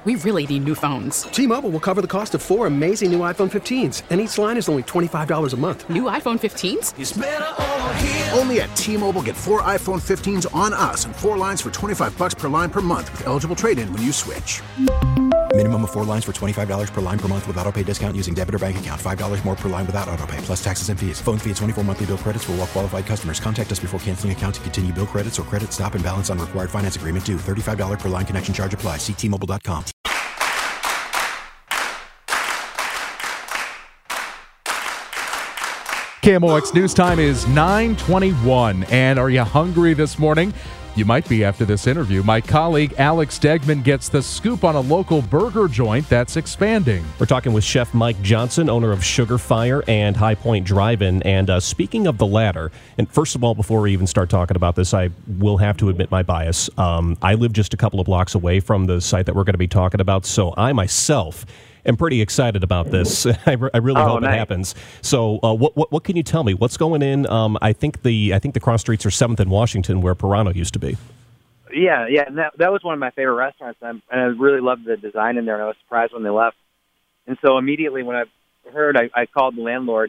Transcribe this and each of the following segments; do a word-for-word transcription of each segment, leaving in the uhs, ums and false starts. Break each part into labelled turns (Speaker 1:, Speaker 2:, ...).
Speaker 1: We really need new phones.
Speaker 2: T-Mobile will cover the cost of four amazing new iPhone fifteens, and each line is only twenty-five dollars a month.
Speaker 1: New iPhone fifteens?
Speaker 3: It's better over here.
Speaker 4: Only at T-Mobile, get four iPhone fifteens on us and four lines for twenty-five dollars per line per month with eligible trade-in when you switch.
Speaker 5: Minimum of four lines for twenty-five dollars per line per month with autopay discount using debit or bank account. five dollars more per line without autopay, plus taxes and fees. Phone fee at twenty-four monthly bill credits for well-qualified customers. Contact us before canceling account to continue bill credits or credit stop and balance on required finance agreement due. thirty-five dollars per line connection charge applies. See T Mobile dot com.
Speaker 6: K M O X News Time is nine twenty-one. And are you hungry this morning? You might be after this interview. My colleague Alex Degman gets the scoop on a local burger joint that's expanding.
Speaker 7: We're talking with Chef Mike Johnson, owner of Sugar Fire and High Point Drive-In. And uh, speaking of the latter, and first of all, before we even start talking about this, I will have to admit my bias. Um, I live just a couple of blocks away from the site that we're going to be talking about, so I myself am pretty excited about this. I, re- I really
Speaker 8: oh,
Speaker 7: hope
Speaker 8: nice.
Speaker 7: it happens. So, uh, what, what what can you tell me? What's going in? Um, I think the I think the cross streets are seventh and Washington, where Pirano used to be.
Speaker 8: Yeah, yeah, and that, that was one of my favorite restaurants, and I, and I really loved the design in there, and I was surprised when they left. And so immediately when I heard, I, I called the landlord,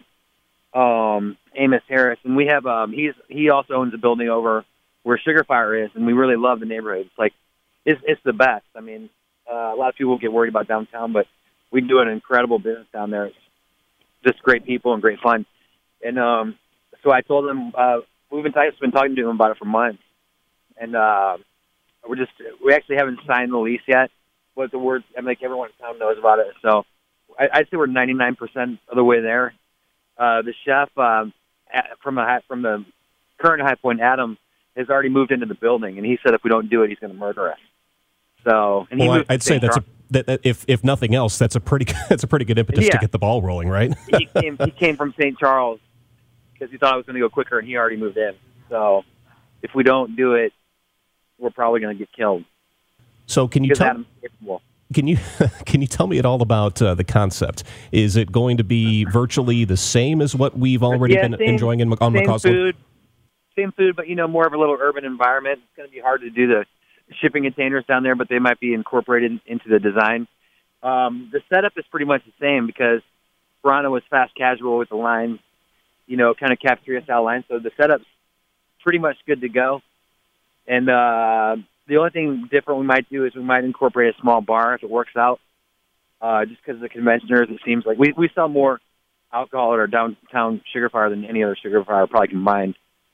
Speaker 8: um, Amos Harris, and we have um, he's he also owns a building over where Sugar Fire is, and we really love the neighborhood. It's like it's it's the best. I mean, uh, a lot of people get worried about downtown, but we do an incredible business down there. It's just great people and great fun. And um, so I told him, uh, we've been, t- been talking to him about it for months. And uh, we're just, we actually haven't signed the lease yet. But the word, I mean, like everyone in town knows about it. So I, I'd say we're ninety-nine percent of the way there. Uh, the chef um, at, from, a, from the current High Point, Adam, has already moved into the building. And he said if we don't do it, he's going to murder us. So, and he
Speaker 7: well,
Speaker 8: moved
Speaker 7: I'd say that's a, that, that if if nothing else, that's a pretty that's a pretty good impetus
Speaker 8: yeah.
Speaker 7: to get the ball rolling, right?
Speaker 8: he came he came from Saint Charles because he thought I was going to go quicker, and he already moved in. So if we don't do it, we're probably going to get killed.
Speaker 7: So can you
Speaker 8: because
Speaker 7: tell?
Speaker 8: Adam's capable.
Speaker 7: Can you can you tell me at all about uh, the concept? Is it going to be virtually the same as what we've already
Speaker 8: yeah,
Speaker 7: been
Speaker 8: same,
Speaker 7: enjoying in on
Speaker 8: same
Speaker 7: McCausland?
Speaker 8: food, same food, but you know, more of a little urban environment. It's going to be hard to do the shipping containers down there, but they might be incorporated into the design. Um, the setup is pretty much the same because Pirano was fast casual with the line, you know, kind of cafeteria style line. So the setup's pretty much good to go. And uh, the only thing different we might do is we might incorporate a small bar if it works out. Uh, just because of the conventioners, it seems like we we sell more alcohol at our downtown Sugar Fire than any other Sugar Fire probably combined.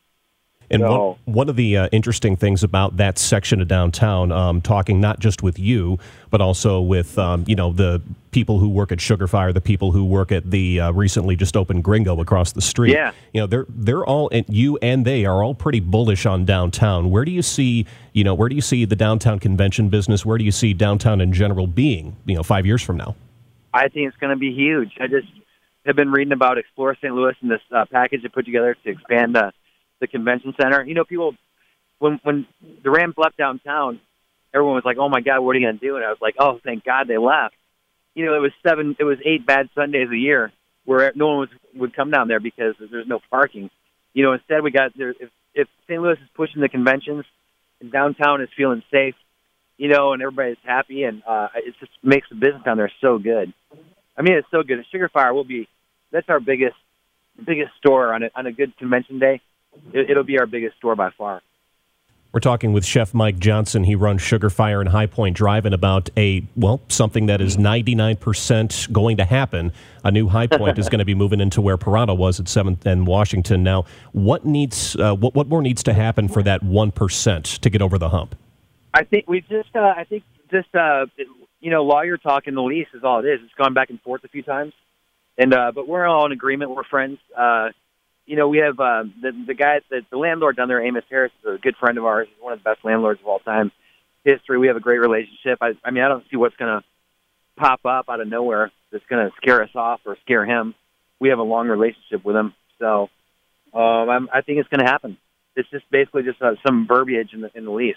Speaker 7: And
Speaker 8: So-
Speaker 7: one, one of the uh, interesting things about that section of downtown, um, talking not just with you, but also with um, you know the people who work at Sugar Fire, the people who work at the uh, recently just opened Gringo across the street.
Speaker 8: Yeah.
Speaker 7: You know, they're they're all and you and they are all pretty bullish on downtown. Where do you see you know where do you see the downtown convention business? Where do you see downtown in general being? You know, five years from now.
Speaker 8: I think it's going to be huge. I just have been reading about Explore Saint Louis and this uh, package they put together to expand uh, the convention center. You know, people, when when the Rams left downtown, everyone was like, "Oh my God, what are you going to do?" And I was like, "Oh, thank God they left." You know, it was seven, it was eight bad Sundays a year where no one was, would come down there because there's no parking. You know, instead we got there. If, if Saint Louis is pushing the conventions, and downtown is feeling safe, you know, and everybody's happy, and uh, it just makes the business down there so good. I mean, it's so good. Sugar Fire will be that's our biggest biggest store on a on a good convention day. It, it'll be our biggest store by far.
Speaker 7: We're talking with Chef Mike Johnson. He runs Sugar Fire and High Point Drive-In about a, well, something that is ninety-nine percent going to happen. A new High Point is going to be moving into where Pirano was at seventh and Washington. Now, what needs, uh, what, what more needs to happen for that one percent to get over the hump?
Speaker 8: I think we just, uh, I think just, uh, you know, lawyer talk in the lease is all it is. It's gone back and forth a few times. and uh, But we're all in agreement. We're friends. Uh You know, we have uh, the the guy, the, the landlord down there, Amos Harris, is a good friend of ours. He's one of the best landlords of all time. History, we have a great relationship. I, I mean, I don't see what's going to pop up out of nowhere that's going to scare us off or scare him. We have a long relationship with him, so um, I'm, I think it's going to happen. It's just basically just uh, some verbiage in the in the lease.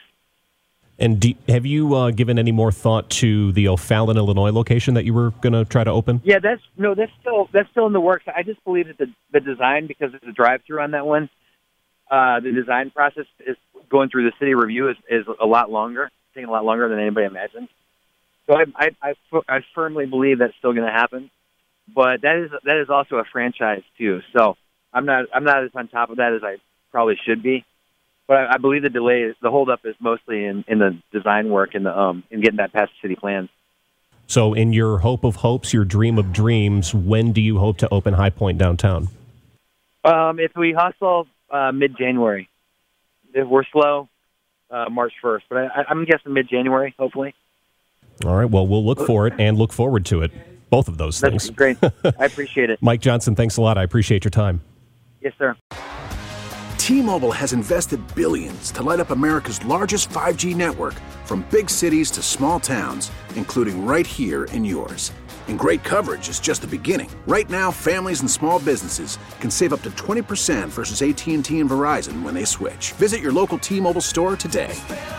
Speaker 7: And do, have you uh, given any more thought to the O'Fallon, Illinois location that you were going to try to open?
Speaker 8: Yeah, that's no, that's still that's still in the works. I just believe that the the design, because there's a drive-through on that one, uh, the design process is going through the city review is, is a lot longer, taking a lot longer than anybody imagined. So I, I, I, I firmly believe that's still going to happen. But that is that is also a franchise too. So I'm not I'm not as on top of that as I probably should be. But I, I believe the delay is the holdup is mostly in, in the design work and the um in getting that past city plans.
Speaker 7: So in your hope of hopes, your dream of dreams, when do you hope to open High Point downtown?
Speaker 8: Um, if we hustle uh, mid January, if we're slow, uh, March first. But I, I'm guessing mid January, hopefully.
Speaker 7: All right. Well, we'll look for it and look forward to it. Both of those
Speaker 8: That's
Speaker 7: things.
Speaker 8: Great. I appreciate it.
Speaker 7: Mike Johnson, thanks a lot. I appreciate your time.
Speaker 8: Yes, sir.
Speaker 4: T-Mobile has invested billions to light up America's largest five G network, from big cities to small towns, including right here in yours. And great coverage is just the beginning. Right now, families and small businesses can save up to twenty percent versus A T and T and Verizon when they switch. Visit your local T-Mobile store today.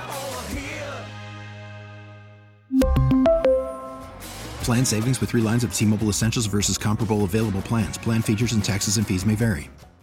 Speaker 5: Plan savings with three lines of T-Mobile Essentials versus comparable available plans. Plan features and taxes and fees may vary.